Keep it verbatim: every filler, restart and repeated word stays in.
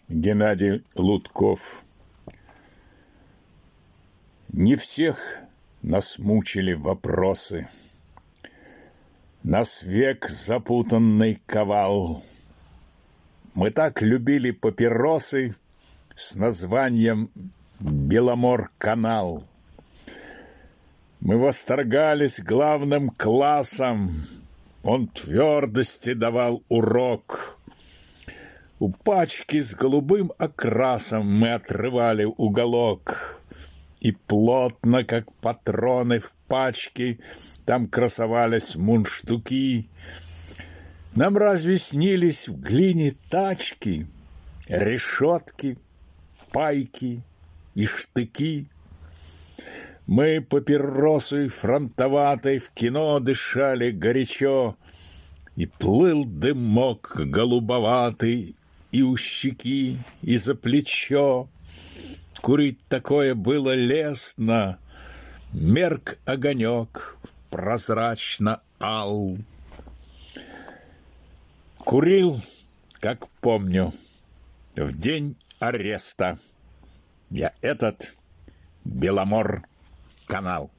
Геннадий Лутков. Не всех нас мучили вопросы. Нас век запутанный ковал. Мы так любили папиросы с названием «Беломор-канал». Мы восторгались главным классом. Он твердости давал урок. У пачки с голубым окрасом мы отрывали уголок. И плотно, как патроны в пачке, там красовались мундштуки. Нам разве снились в глине тачки, решетки, пайки и штыки? Мы папиросой фронтоватой в кино дышали горячо, и плыл дымок голубоватый и у щеки, и за плечо. Курить такое было лестно, мерк огонек прозрачно ал. Курил, как помню, в день ареста я этот Беломор-канал.